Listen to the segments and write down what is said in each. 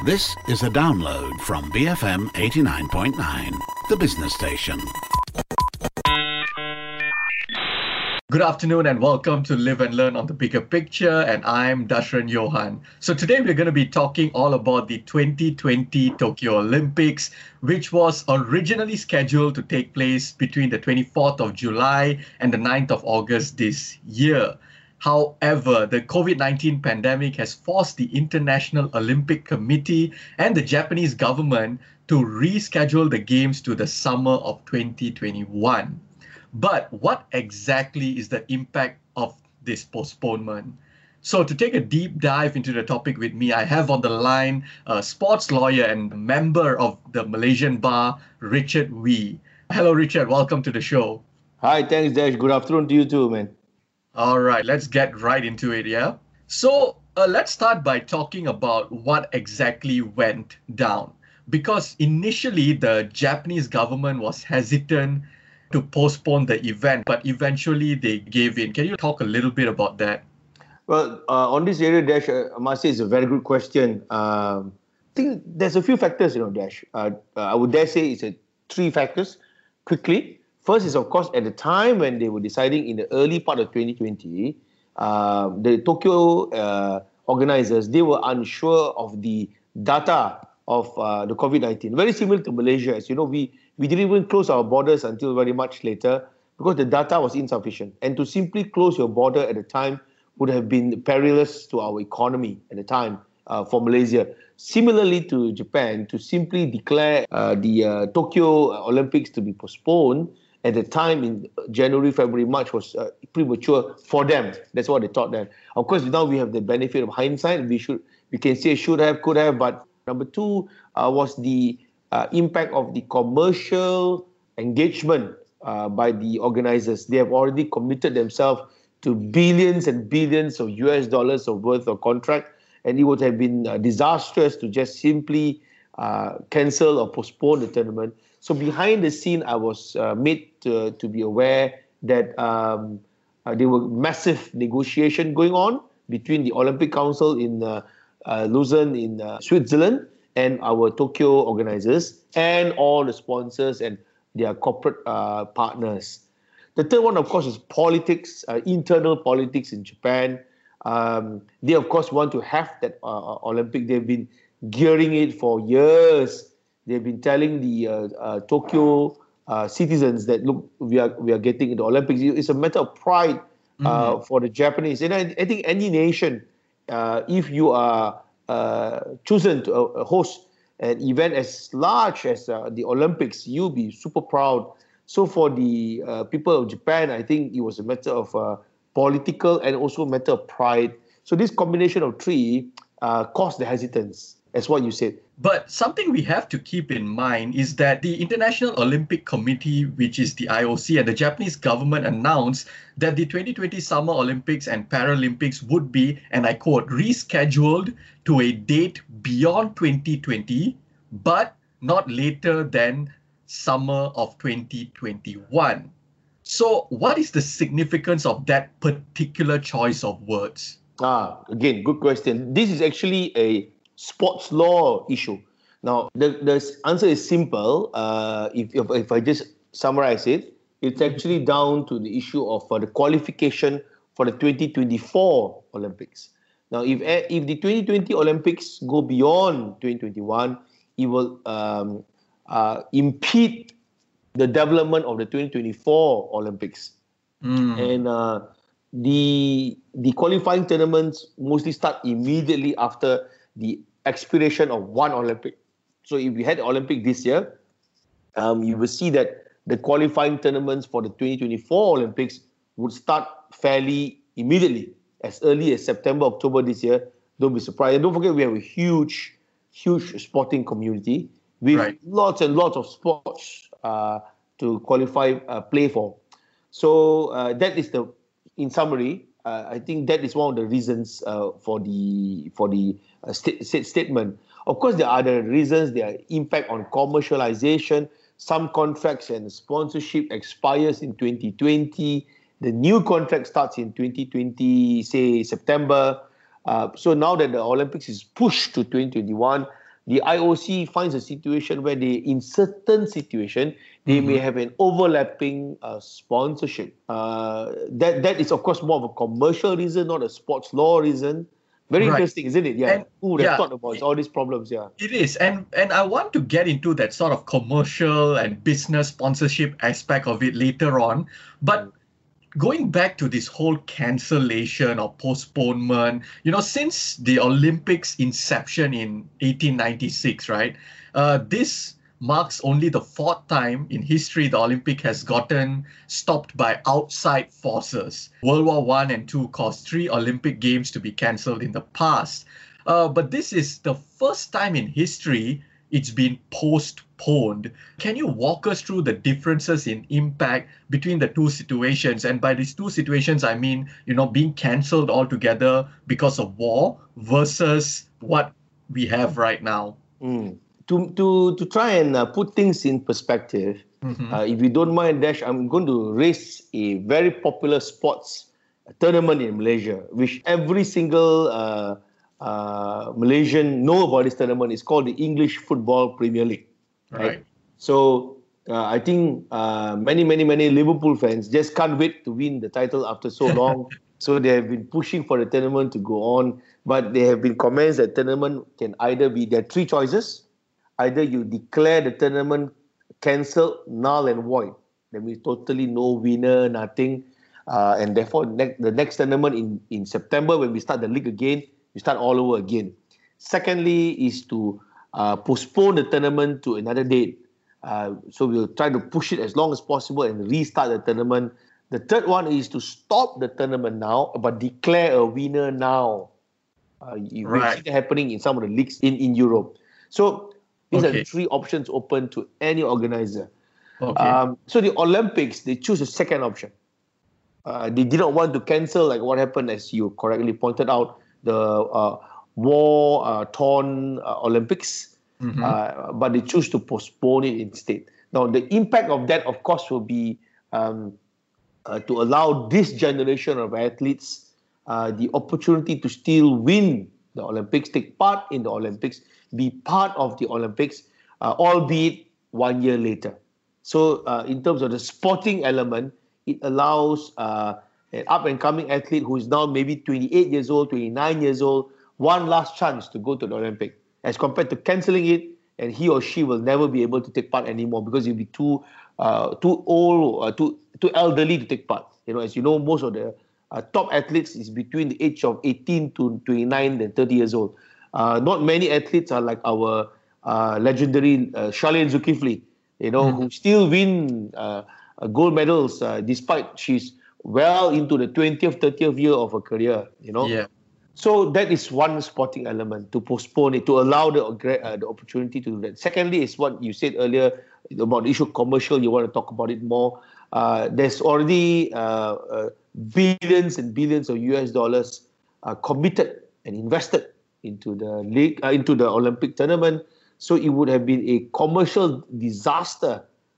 This is a download from BFM 89.9, the business station. Good afternoon and welcome to Live and Learn on the Bigger Picture, and I'm Dashran Johan. So today we're going to be talking all about the 2020 Tokyo Olympics, which was originally scheduled to take place between the 24th of July and the 9th of August this year. However, the COVID-19 pandemic has forced the International Olympic Committee and the Japanese government to reschedule the Games to the summer of 2021. But what exactly is the impact of this postponement? So to take a deep dive into the topic with me, I have on the line a sports lawyer and member of the Malaysian Bar, Richard Wee. Hello, Richard. Welcome to the show. Hi, thanks, Dash. Good afternoon to you too, man. All right, let's get right into it, yeah? So let's start by talking about what exactly went down. Because initially, the Japanese government was hesitant to postpone the event, but eventually they gave in. Can you talk a little bit about that? Well, on this area, Dash, I must say it's a very good question. I think there's a few factors, Dash. I would dare say it's three factors. Quickly, first is, of course, at the time when they were deciding in the early part of 2020, the Tokyo organizers, they were unsure of the data of the COVID-19. Very similar to Malaysia. As you know, we didn't even close our borders until very much later because the data was insufficient. And to simply close your border at the time would have been perilous to our economy at the time for Malaysia. Similarly to Japan, to simply declare the Tokyo Olympics to be postponed at the time in January, February, March was premature for them. That's what they thought then. Of course, now we have the benefit of hindsight. We can say should have, could have, but number two was the impact of the commercial engagement by the organizers. They have already committed themselves to billions and billions of US dollars of worth of contract, and it would have been disastrous to just simply cancel or postpone the tournament. So behind the scene, I was made to be aware that there were massive negotiations going on between the Olympic Council in Lausanne in Switzerland and our Tokyo organizers and all the sponsors and their corporate partners. The third one, of course, is politics, internal politics in Japan. They, of course, want to have that Olympic. They've been gearing it for years. They've been telling the Tokyo citizens that, look, we are getting the Olympics. It's a matter of pride for the Japanese. And I think any nation, if you are chosen to host an event as large as the Olympics, you'll be super proud. So for the people of Japan, I think it was a matter of political and also a matter of pride. So this combination of three caused the hesitance, as what you said. But something we have to keep in mind is that the International Olympic Committee, which is the IOC, and the Japanese government announced that the 2020 Summer Olympics and Paralympics would be, and I quote, rescheduled to a date beyond 2020, but not later than summer of 2021. So what is the significance of that particular choice of words? Again, good question. This is actually a sports law issue. Now, the answer is simple. If I just summarize it, it's actually down to the issue of the qualification for the 2024 Olympics. Now, if the 2020 Olympics go beyond 2021, it will impede the development of the 2024 Olympics. And the qualifying tournaments mostly start immediately after the expiration of one Olympic. So if we had the Olympic this year, you will see that the qualifying tournaments for the 2024 Olympics would start fairly immediately, as early as September, October this year. Don't be surprised. And don't forget, we have a huge sporting community with lots and lots of sports to qualify, play for. So that is in summary, I think that is one of the reasons for the statement. Of course, there are other reasons. There are impact on commercialization. Some contracts and sponsorship expires in 2020. The new contract starts in 2020, say September. So now that the Olympics is pushed to 2021, the IOC finds a situation where in certain situation, they may have an overlapping sponsorship. That is, of course, more of a commercial reason, not a sports law reason. Very interesting, isn't it? Yeah. And, who would have thought about all these problems? Yeah. It is. And I want to get into that sort of commercial and business sponsorship aspect of it later on. But going back to this whole cancellation or postponement, since the Olympics inception in 1896, right? This marks only the fourth time in history the Olympic has gotten stopped by outside forces. World War I and II caused 3 Olympic Games to be cancelled in the past. But this is the first time in history it's been postponed. Can you walk us through the differences in impact between the two situations? And by these two situations, I mean, being cancelled altogether because of war versus what we have right now. To try and put things in perspective, if you don't mind, Dash, I'm going to raise a very popular sports tournament in Malaysia, which every single Malaysian know about this tournament. It's called the English Football Premier League. Right? So I think many Liverpool fans just can't wait to win the title after so long. So they have been pushing for the tournament to go on. But there have been comments that tournament can either be, there are 3 choices. Either you declare the tournament cancelled, null and void. That means totally no winner, nothing. And therefore, the next tournament in September, when we start the league again, you start all over again. Secondly is to postpone the tournament to another date. So we'll try to push it as long as possible and restart the tournament. The third one is to stop the tournament now, but declare a winner now. We've seen it happening in some of the leagues in Europe. So these are the 3 options open to any organizer. So the Olympics, they choose the second option. They did not want to cancel, like what happened, as you correctly pointed out, the war-torn Olympics, but they choose to postpone it instead. Now, the impact of that, of course, will be to allow this generation of athletes the opportunity to still win the Olympics, take part in the Olympics, be part of the Olympics, albeit 1 year later. So in terms of the sporting element, it allows an up-and-coming athlete who is now maybe 28 years old, 29 years old, one last chance to go to the Olympic, as compared to cancelling it, and he or she will never be able to take part anymore because he'll be too old, too elderly to take part. As you know, most of the top athletes is between the age of 18 to 29 and 30 years old. Not many athletes are like our legendary Charlene Zulkifli, who still win gold medals despite she's well into the 20th, 30th year of her career, Yeah. So that is one sporting element, to postpone it, to allow the opportunity to do that. Secondly is what you said earlier about the issue of commercial. You want to talk about it more. There's already billions and billions of US dollars committed and invested into the league, into the Olympic tournament. So it would have been a commercial disaster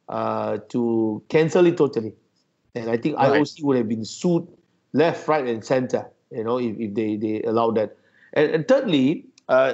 to cancel it totally. And I think IOC would have been sued left, right, and center, if they allowed that. And thirdly,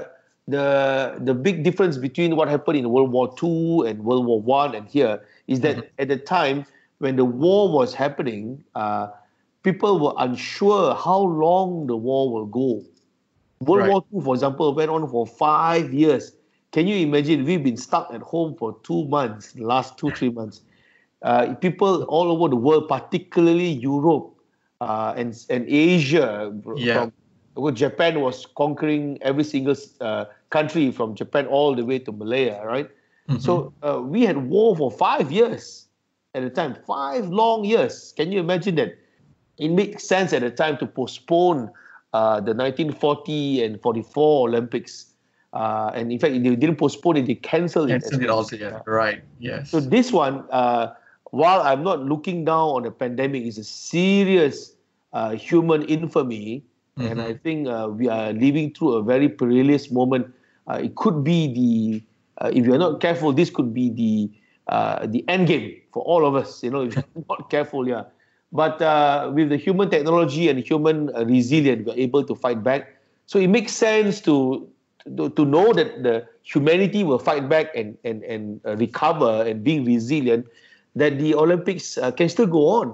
the big difference between what happened in World War II and World War I and here is that at the time when the war was happening, people were unsure how long the war will go. World War II, for example, went on for 5 years. Can you imagine? We've been stuck at home for 2 months, the last 2-3 months. People all over the world, particularly Europe and Asia, Japan was conquering every single country from Japan all the way to Malaya, right? So we had war for 5 years at the time, 5 long years. Can you imagine that? It makes sense at the time to postpone the 1940 and 44 Olympics. And in fact, they didn't postpone it, they cancelled it. Cancelled it altogether, right, yes. So this one, while I'm not looking down on the pandemic, it's a serious human infamy. And I think we are living through a very perilous moment. It could be if you're not careful, this could be the end game for all of us, if you're not careful, yeah. But with the human technology and human resilience, we're able to fight back. So it makes sense to to know that the humanity will fight back and recover and being resilient, that the Olympics can still go on.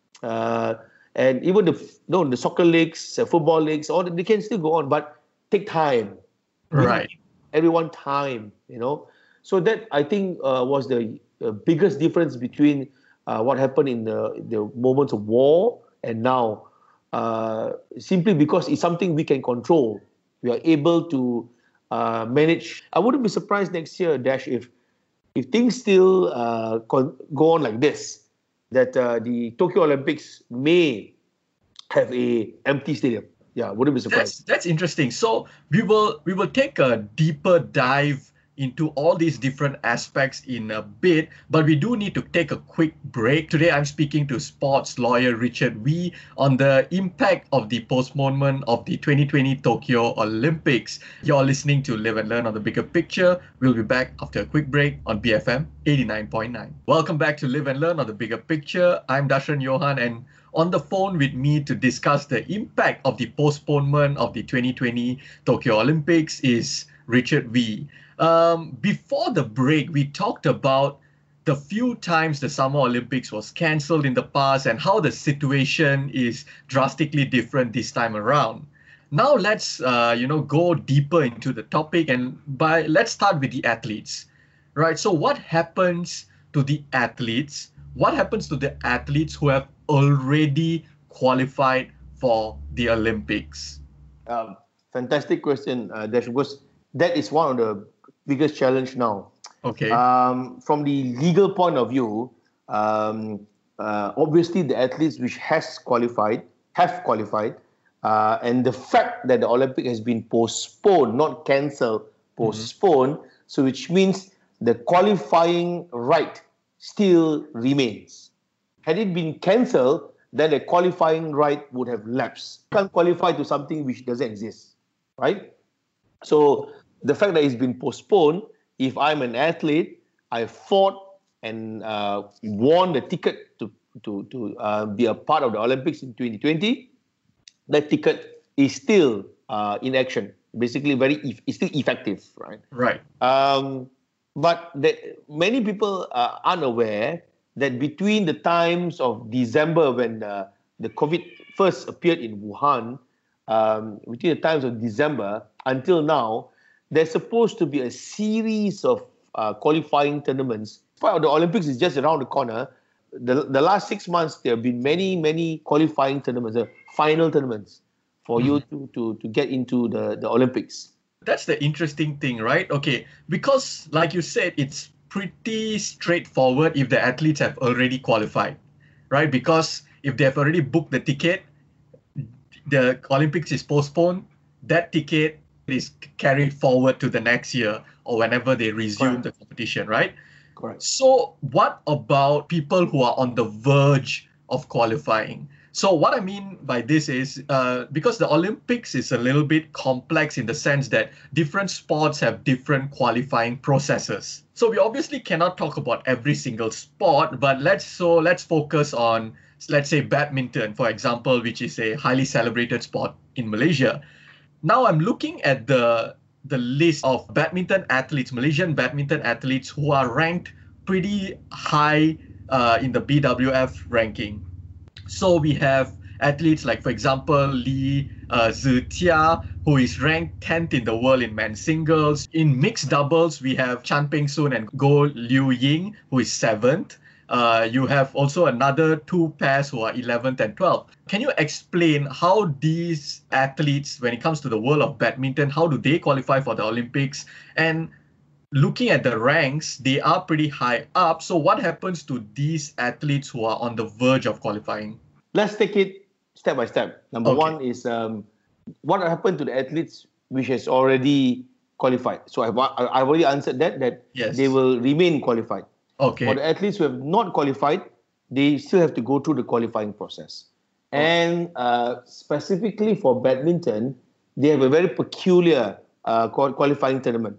And even the soccer leagues, football leagues, all they can still go on, but take time. Right. Give everyone time, So that, I think, was the biggest difference between what happened in the moments of war and now. Simply because it's something we can control. We are able to manage. I wouldn't be surprised next year, Dash, if things still go on like this, that the Tokyo Olympics may have a empty stadium. Yeah, wouldn't be surprised. That's interesting. So we will take a deeper dive into all these different aspects in a bit, but we do need to take a quick break. Today I'm speaking to sports lawyer Richard Wee on the impact of the postponement of the 2020 Tokyo Olympics. You're listening to Live and Learn on the Bigger Picture. We'll be back after a quick break on BFM 89.9. Welcome back to Live and Learn on the Bigger Picture. I'm Dashran Johan, and on the phone with me to discuss the impact of the postponement of the 2020 Tokyo Olympics is Richard Wee. Before the break, we talked about the few times the Summer Olympics was cancelled in the past and how the situation is drastically different this time around. Now let's go deeper into the topic, and let's start with the athletes, right? So what happens to the athletes? What happens to the athletes who have already qualified for the Olympics? Fantastic question, Dash, because that is one of the biggest challenge now. Okay. From the legal point of view, obviously the athletes which have qualified, and the fact that the Olympic has been postponed, not cancelled, postponed, so which means the qualifying right still remains. Had it been cancelled, then the qualifying right would have lapsed. You can't qualify to something which doesn't exist, right? So the fact that it's been postponed, if I'm an athlete, I fought and won the ticket to be a part of the Olympics in 2020, that ticket is still in action. Basically, it's still effective, right? Right. But many people are unaware that between the times of December when the COVID first appeared in Wuhan, between the times of December until now, there's supposed to be a series of qualifying tournaments. Part of the Olympics is just around the corner. The last 6 months, there have been many qualifying tournaments, final tournaments for you to get into the Olympics. That's the interesting thing, right? Okay, because like you said, it's pretty straightforward if the athletes have already qualified, right? Because if they have already booked the ticket, the Olympics is postponed, that ticket is carried forward to the next year or whenever they resume the competition, right? Correct. So what about people who are on the verge of qualifying? So what I mean by this is because the Olympics is a little bit complex in the sense that different sports have different qualifying processes. So we obviously cannot talk about every single sport, but let's focus on, let's say, badminton, for example, which is a highly celebrated sport in Malaysia. Now I'm looking at the list of badminton athletes, Malaysian badminton athletes who are ranked pretty high in the BWF ranking. So we have athletes like, for example, Lee Zhitia, who is ranked 10th in the world in men's singles. In mixed doubles, we have Chan Peng Soon and Goh Liu Ying, who is 7th. You have also another two pairs who are 11th and 12th. Can you explain how these athletes, when it comes to the world of badminton, how do they qualify for the Olympics? And looking at the ranks, they are pretty high up. So what happens to these athletes who are on the verge of qualifying? Let's take it step by step. Number one is what happened to the athletes which has already qualified. So I've already answered that yes, they will remain qualified. Okay. For the athletes who have not qualified, they still have to go through the qualifying process. And specifically for badminton, they have a very peculiar qualifying tournament.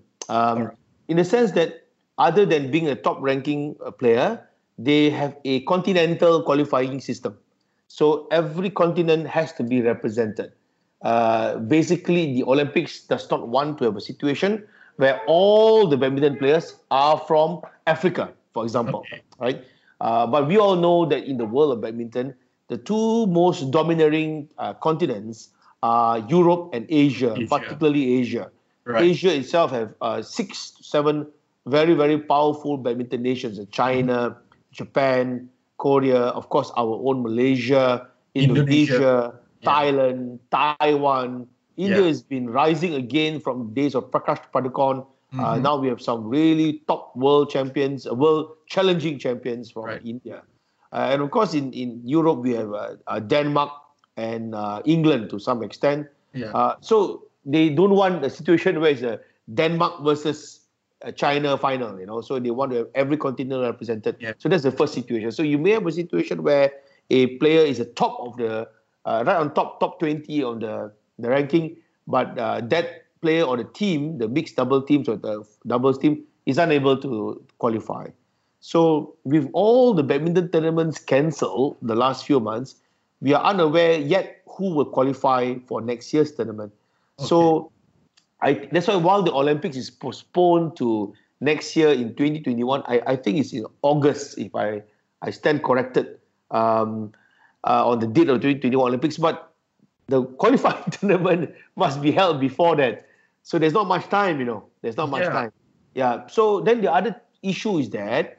In the sense that other than being a top-ranking player, they have a continental qualifying system. So every continent has to be represented. basically the Olympics does not want to have a situation where all the badminton players are from Africa, for example, right? But we all know that in the world of badminton, the two most domineering continents are Europe and Asia. Particularly Asia. Right. Asia itself have 6 to 7 very, very powerful badminton nations: China, Japan, Korea, of course, our own Malaysia, Indonesia. Thailand, Taiwan. India has been rising again from days of Prakash Padukone. Now we have some really top world champions, world challenging champions from India. And of course, in Europe, we have Denmark and England to some extent. So they don't want a situation where it's a Denmark versus China final, so they want to have every continent represented. So that's the first situation. So you may have a situation where a player is the top of the right on top 20 on the ranking, but that player or the team, the mixed double teams or the doubles team, is unable to qualify. So with all the badminton tournaments cancelled the last few months, we are unaware yet who will qualify for next year's tournament. So that's why while the Olympics is postponed to next year in 2021, I think it's in August, if I stand corrected, on the date of 2021 Olympics, but the qualifying tournament must be held before that. So there's not much time, There's not much time. So then the other issue is that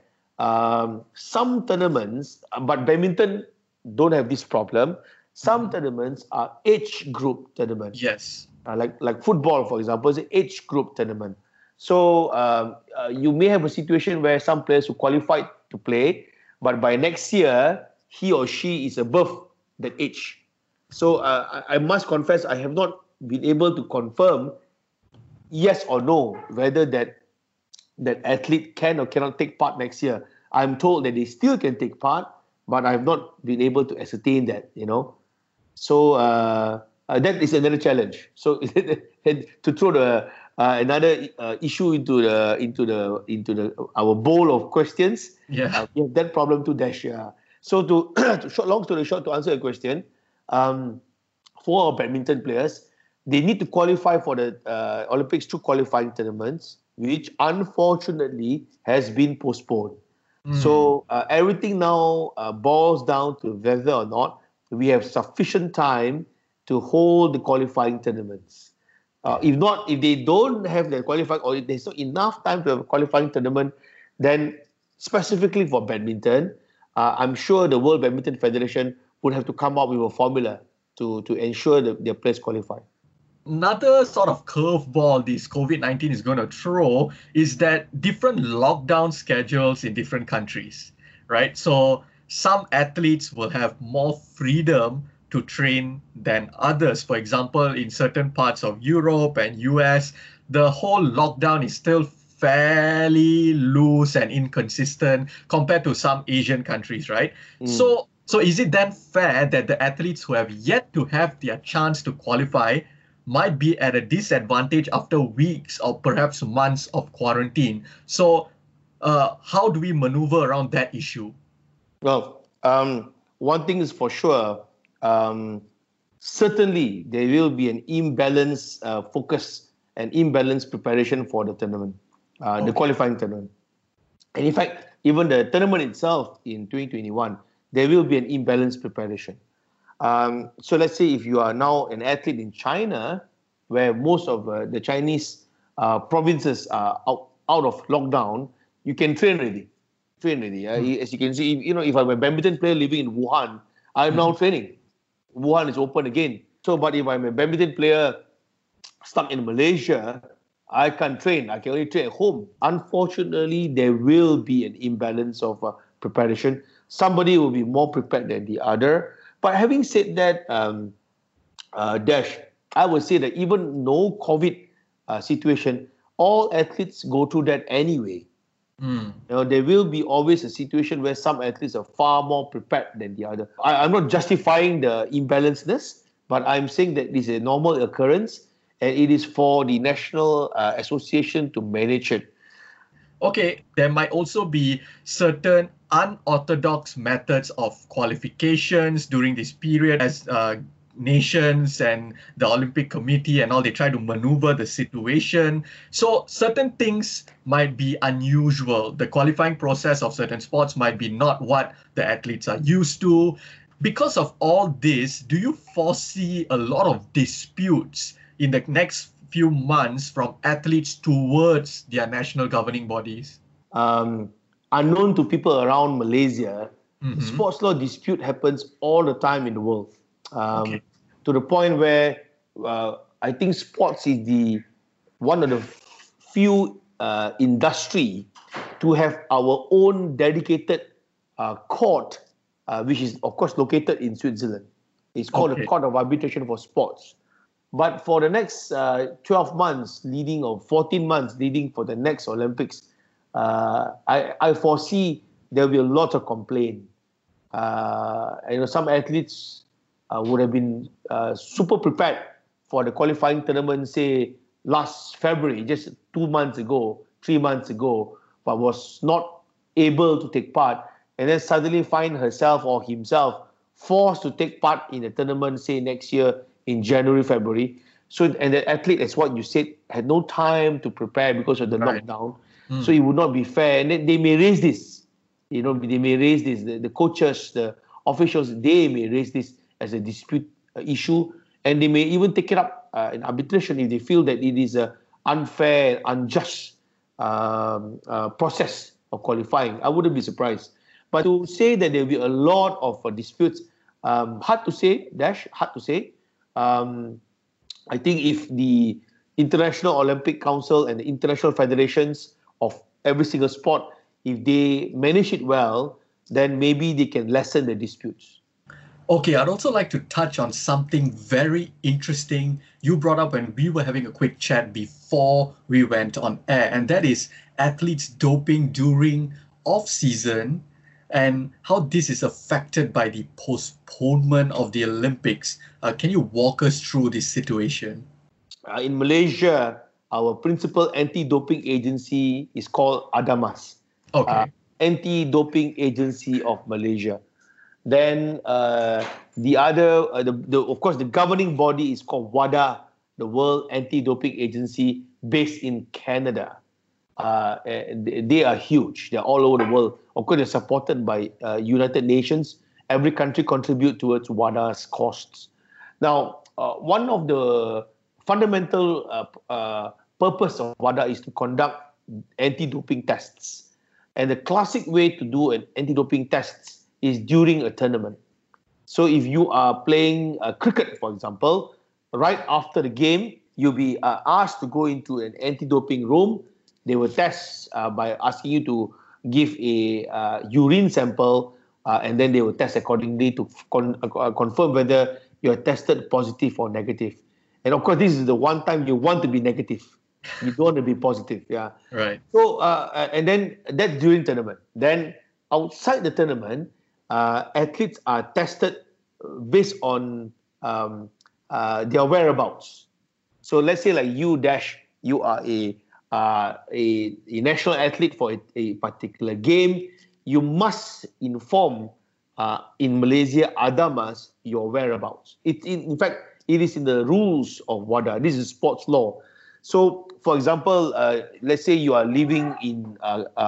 some tournaments, but badminton don't have this problem. Some tournaments are age group tournaments. Like football, for example, is an age group tournament. So you may have a situation where some players who qualified to play, but by next year, he or she is above that age. So I must confess, I have not been able to confirm yes or no whether that athlete can or cannot take part next year. I'm told that they still can take part, but I have not been able to ascertain that, So that is another challenge. So to throw another issue into our bowl of questions, we have that problem too, Dash. So long story short, to answer your question, for our badminton players, they need to qualify for the Olympics through qualifying tournaments, which unfortunately has been postponed. So everything now boils down to whether or not we have sufficient time to hold the qualifying tournaments. If they don't have the qualifying, or if there's not enough time to have a qualifying tournament, then specifically for badminton, I'm sure the World Badminton Federation would have to come up with a formula to ensure that their players qualify. Another sort of curveball this COVID-19 is going to throw is that different lockdown schedules in different countries, right? So some athletes will have more freedom to train than others. For example, in certain parts of Europe and US, the whole lockdown is still fairly loose and inconsistent compared to some Asian countries, right? So is it then fair that the athletes who have yet to have their chance to qualify might be at a disadvantage after weeks or perhaps months of quarantine? So how do we maneuver around that issue? Well, one thing is for sure, certainly there will be an imbalanced focus and imbalanced preparation for the tournament, the qualifying tournament. And in fact, even the tournament itself in 2021, there will be an imbalanced preparation. So let's say if you are now an athlete in China, where most of the Chinese provinces are out of lockdown, you can train already. As you can see, if I'm a badminton player living in Wuhan, I'm now training. Wuhan is open again. So, but if I'm a badminton player stuck in Malaysia, I can't train. I can only train at home. Unfortunately, there will be an imbalance of preparation. Somebody will be more prepared than the other. But having said that, Dash, I would say that even no COVID situation, all athletes go through that anyway. There will be always a situation where some athletes are far more prepared than the other. I'm not justifying the imbalancedness, but I'm saying that this is a normal occurrence and it is for the National Association to manage it. Okay, there might also be certain unorthodox methods of qualifications during this period, as nations and the Olympic Committee and all, they try to maneuver the situation. So certain things might be unusual. The qualifying process of certain sports might be not what the athletes are used to. Because of all this, do you foresee a lot of disputes in the next few months from athletes towards their national governing bodies? Unknown to people around Malaysia, sports law dispute happens all the time in the world. To the point where I think sports is the one of the few industry to have our own dedicated court, which is of course located in Switzerland. It's called the Court of Arbitration for Sports. But for the next 12 months leading, or 14 months leading for the next Olympics, I foresee there will be a lot of complaint. Some athletes would have been super prepared for the qualifying tournament, say last February, just 2 months ago, 3 months ago, but was not able to take part, and then suddenly find herself or himself forced to take part in the tournament, say next year in January, February. So, and the athlete, as what you said, had no time to prepare because of the lockdown. So it would not be fair. And then they may raise this. They may raise this. The coaches, the officials, they may raise this as a dispute issue, and they may even take it up in arbitration if they feel that it is an unfair, unjust process of qualifying. I wouldn't be surprised. But to say that there will be a lot of disputes, hard to say, hard to say. I think if the International Olympic Council and the international federations of every single sport, if they manage it well, then maybe they can lessen the disputes. Okay, I'd also like to touch on something very interesting you brought up when we were having a quick chat before we went on air, and that is athletes doping during off-season and how this is affected by the postponement of the Olympics. Can you walk us through this situation? In Malaysia, our principal anti-doping agency is called ADAMAS. Anti-Doping Agency of Malaysia. Then the other, of course, the governing body is called WADA, the World Anti-Doping Agency, based in Canada. They are huge. They're all over the world. Of course, they're supported by United Nations. Every country contributes towards WADA's costs. Now, one of the fundamental purpose of WADA is to conduct anti-doping tests. And the classic way to do an anti-doping test is during a tournament. So if you are playing cricket, for example, right after the game, you'll be asked to go into an anti-doping room. They will test by asking you to give a urine sample, and then they will test accordingly to confirm whether you're tested positive or negative. And of course, this is the one time you want to be negative. You don't want to be positive. Yeah. Right. So, and then that's during tournament. Then outside the tournament, athletes are tested based on their whereabouts. So let's say like you, Dash, you are a national athlete for a particular game. You must inform in Malaysia, ADAMAS, your whereabouts. In fact, it is in the rules of WADA. This is sports law. So, for example, let's say you are living in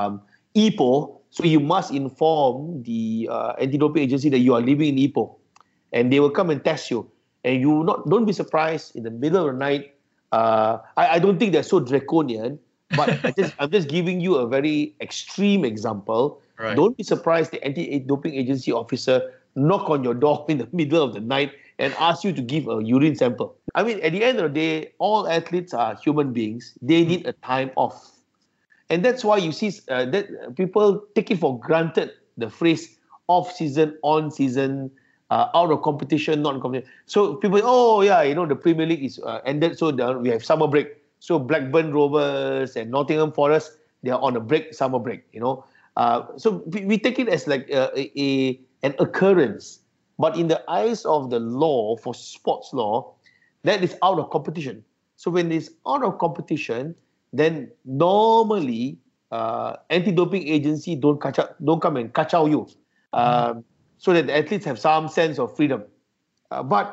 Ipoh, so you must inform the anti-doping agency that you are living in Ipoh, and they will come and test you. And you don't be surprised in the middle of the night. I don't think they're so draconian, but I'm just giving you a very extreme example. Right. Don't be surprised the anti-doping agency officer knock on your door in the middle of the night and ask you to give a urine sample. I mean, at the end of the day, all athletes are human beings. They need a time off. And that's why you see that people take it for granted, the phrase off-season, on-season, out of competition, not in competition. So people, the Premier League is ended, so we have summer break. So Blackburn Rovers and Nottingham Forest, they are on a break, summer break, So we take it as like an occurrence. But in the eyes of the law, for sports law, that is out of competition. So when it's out of competition, then normally anti-doping agency don't come and kacau you, so that the athletes have some sense of freedom. But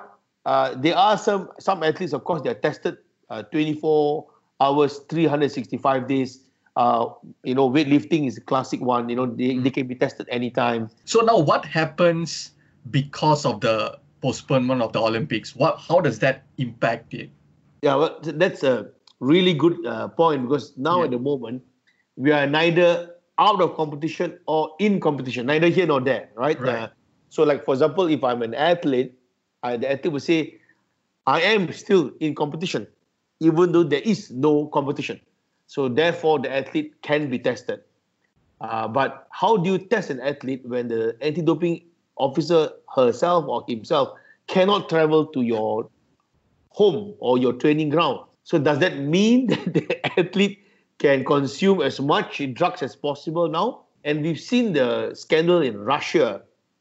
there are some athletes, of course, they are tested 24 hours, 365 days. Weightlifting is a classic one. They can be tested anytime. So now what happens because of the postponement of the Olympics? How does that impact it? Yeah, well, that's a really good point, because now at the moment, we are neither out of competition or in competition, neither here nor there, right? So like, for example, if I'm an athlete, the athlete will say, I am still in competition, even though there is no competition. So therefore, the athlete can be tested. But how do you test an athlete when the anti-doping officer herself or himself cannot travel to your home or your training ground? So does that mean that the athlete can consume as much drugs as possible now? And we've seen the scandal in Russia,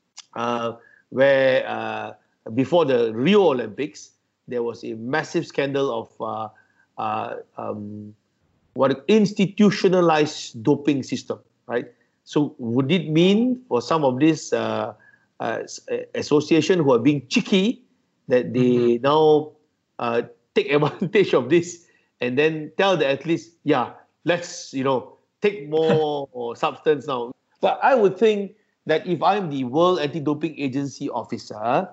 where before the Rio Olympics, there was a massive scandal of institutionalized doping system, right? So would it mean for some of these associations who are being cheeky that they now take advantage of this and then tell the athletes, yeah, let's take more substance now? But I would think that if I'm the World Anti-Doping Agency officer,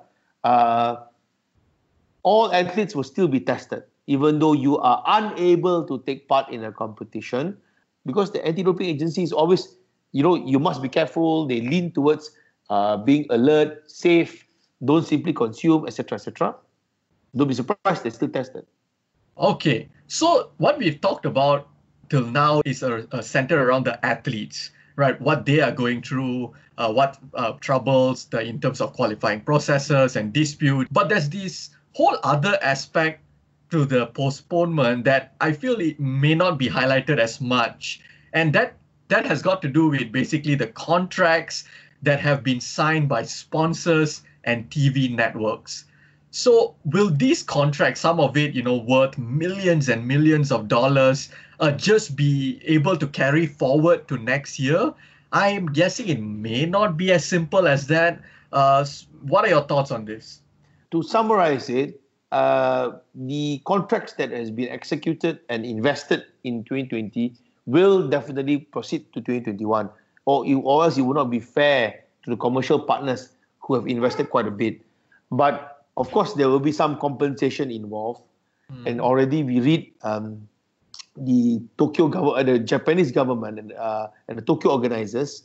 all athletes will still be tested, even though you are unable to take part in a competition, because the anti-doping agency is always, you must be careful. They lean towards being alert, safe, don't simply consume, etc., etc. Don't be surprised, they're still tested. Okay, so what we've talked about till now is centered around the athletes, right? What they are going through, what troubles in terms of qualifying processes and dispute. But there's this whole other aspect to the postponement that I feel it may not be highlighted as much. And that has got to do with basically the contracts that have been signed by sponsors and TV networks. So will these contracts, some of it, worth millions and millions of dollars, just be able to carry forward to next year? I'm guessing it may not be as simple as that. What are your thoughts on this? To summarize it, the contracts that has been executed and invested in 2020 will definitely proceed to 2021, or else it would not be fair to the commercial partners who have invested quite a bit. But of course, there will be some compensation involved, and already we read the the Japanese government and the Tokyo organizers,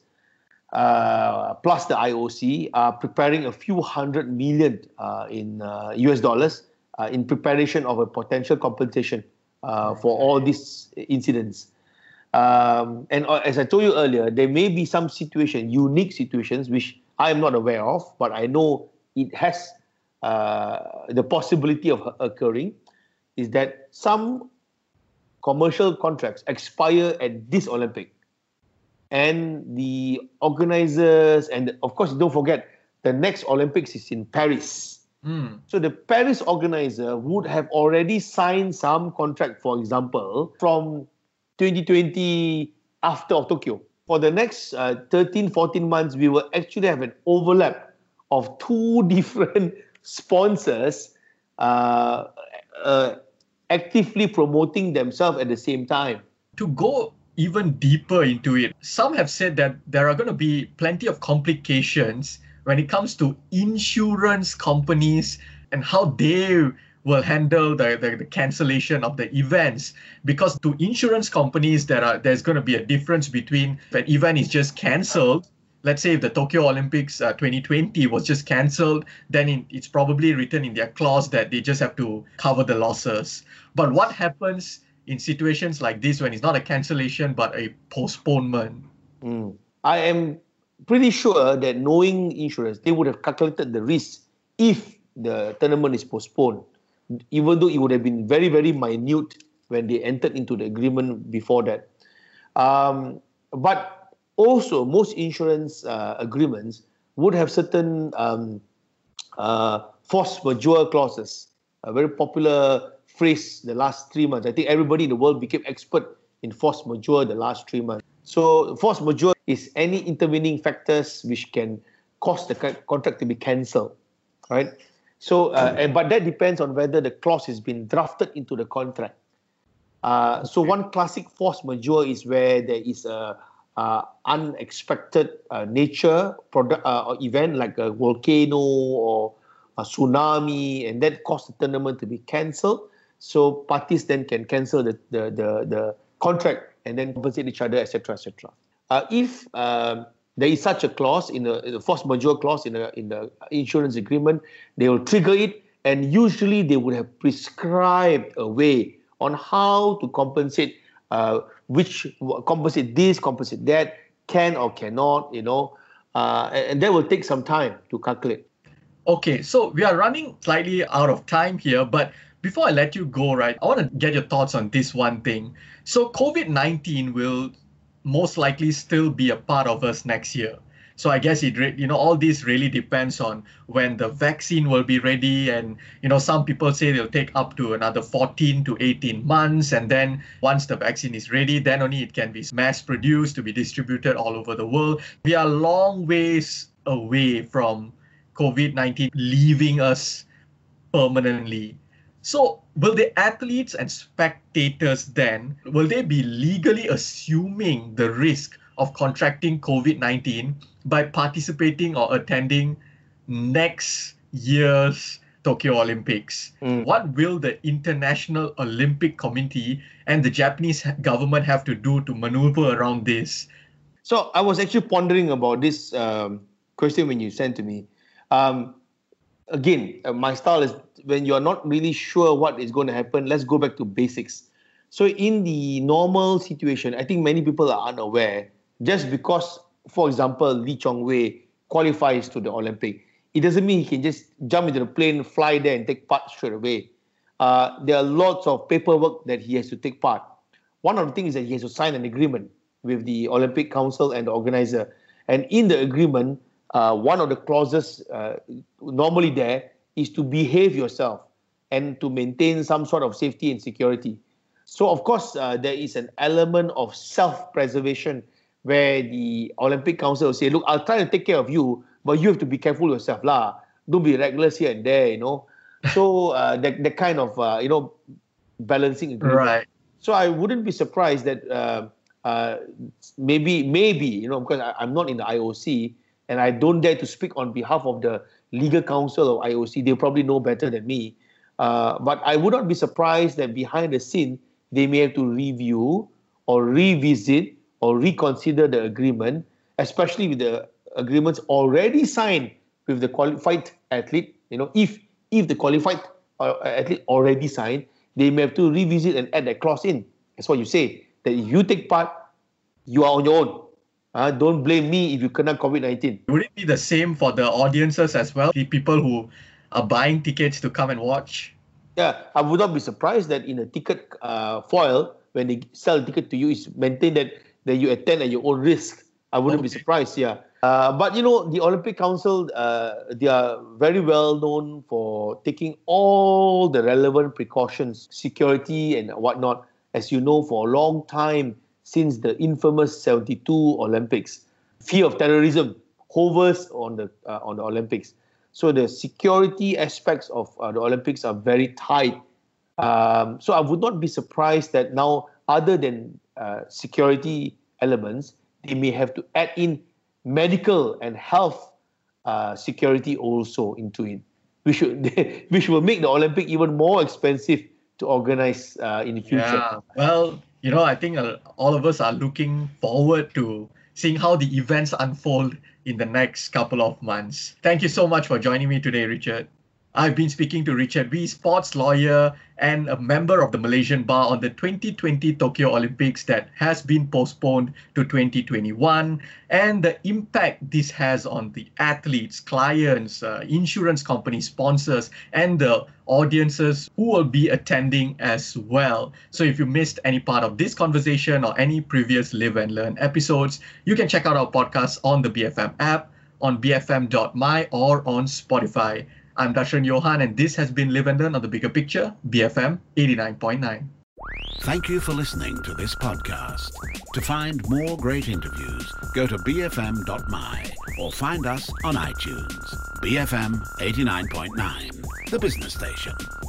plus the IOC, are preparing a few $100 million in US dollars in preparation of a potential compensation for all these incidents. And as I told you earlier, there may be some unique situations, which I am not aware of, but I know it has the possibility of occurring, is that some commercial contracts expire at this Olympic. And the organizers, and of course, don't forget, the next Olympics is in Paris. So the Paris organizer would have already signed some contract, for example, from 2020 after Tokyo. For the next 13, 14 months, we will actually have an overlap of two different sponsors actively promoting themselves at the same time. To go even deeper into it, some have said that there are going to be plenty of complications when it comes to insurance companies and how they will handle the cancellation of the events. Because to insurance companies, there's going to be a difference between if an event is just cancelled. Let's say if the Tokyo Olympics 2020 was just cancelled, then it's probably written in their clause that they just have to cover the losses. But what happens in situations like this when it's not a cancellation but a postponement? I am pretty sure that, knowing insurance, they would have calculated the risk if the tournament is postponed, even though it would have been very, very minute when they entered into the agreement before that. But also, most insurance agreements would have certain force majeure clauses, a very popular phrase the last 3 months. I think everybody in the world became expert in force majeure the last 3 months. So force majeure is any intervening factors which can cause the contract to be cancelled, right? So, but that depends on whether the clause has been drafted into the contract. So one classic force majeure is where there is a unexpected nature or event like a volcano or a tsunami, and that caused the tournament to be cancelled. So parties then can cancel the contract and then compensate each other, etc., etc. If there is such a clause in the force majeure clause in the insurance agreement, they will trigger it, and usually they would have prescribed a way on how to compensate, compensate this, compensate that, can or cannot, and that will take some time to calculate. Okay, so we are running slightly out of time here, but before I let you go, right, I want to get your thoughts on this one thing. So COVID-19 will most likely still be a part of us next year. So I guess all this really depends on when the vaccine will be ready. And, some people say they'll take up to another 14 to 18 months. And then once the vaccine is ready, then only it can be mass produced to be distributed all over the world. We are long ways away from COVID-19 leaving us permanently. So will the athletes and spectators then, will they be legally assuming the risk of contracting COVID-19 by participating or attending next year's Tokyo Olympics? What will the International Olympic Committee and the Japanese government have to do to maneuver around this? So I was actually pondering about this question when you sent to me. Again, my style is when you're not really sure what is going to happen, let's go back to basics. So in the normal situation, I think many people are unaware, just because, for example, Lee Chong-wei qualifies to the Olympic, it doesn't mean he can just jump into the plane, fly there and take part straight away. There are lots of paperwork that he has to take part. One of the things is that he has to sign an agreement with the Olympic Council and the organizer. And in the agreement, one of the clauses normally there is to behave yourself and to maintain some sort of safety and security. So, of course, there is an element of self-preservation where the Olympic Council will say, look, I'll try to take care of you, but you have to be careful yourself. Don't be reckless here and there, So, that kind of, balancing agreement. Right. So, I wouldn't be surprised that maybe, because I'm not in the IOC, and I don't dare to speak on behalf of the legal counsel of IOC. They probably know better than me. But I would not be surprised that behind the scene, they may have to review or revisit or reconsider the agreement, especially with the agreements already signed with the qualified athlete. If the qualified athlete already signed, they may have to revisit and add that clause in. That's what you say, that if you take part, you are on your own. Don't blame me if you kena COVID-19. Would it be the same for the audiences as well? The people who are buying tickets to come and watch? Yeah, I would not be surprised that in a ticket foil, when they sell a ticket to you, it's maintained that you attend at your own risk. I wouldn't be surprised, yeah. But, the Olympic Council, they are very well known for taking all the relevant precautions, security and whatnot. As you know, for a long time, since the infamous 72 Olympics, fear of terrorism hovers on the Olympics. So the security aspects of the Olympics are very tight. So I would not be surprised that now, other than security elements, they may have to add in medical and health security also into it, which will make the Olympic even more expensive to organize in the future. Yeah, well, I think all of us are looking forward to seeing how the events unfold in the next couple of months. Thank you so much for joining me today, Richard. I've been speaking to Richard Wee, sports lawyer and a member of the Malaysian Bar, on the 2020 Tokyo Olympics that has been postponed to 2021, and the impact this has on the athletes, clients, insurance companies, sponsors, and the audiences who will be attending as well. So if you missed any part of this conversation or any previous Live and Learn episodes, you can check out our podcast on the BFM app, on bfm.my, or on Spotify. I'm Darshan Johan, and this has been Live and Learn on the Bigger Picture, BFM 89.9. Thank you for listening to this podcast. To find more great interviews, go to bfm.my or find us on iTunes. BFM 89.9, the business station.